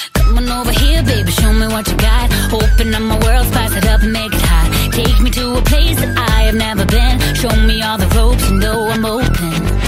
Come on over here, baby, show me what you got. Open up my world, spice it up and make it hot. Take me to a place that I have never been. Show me all the ropes, you know I'm open.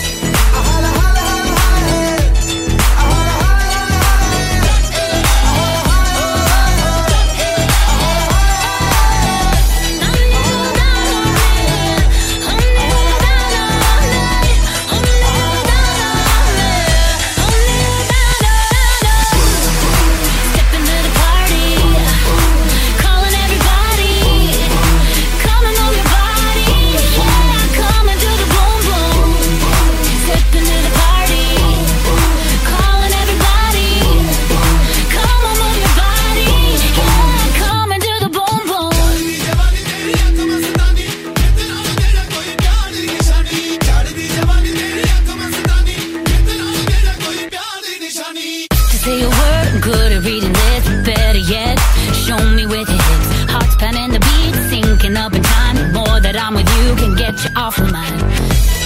Say a word, I'm good at reading this. Better yet, show me with your hips. Heart's pounding the beat, syncing up in time. The more that I'm with you, can get you off my mind.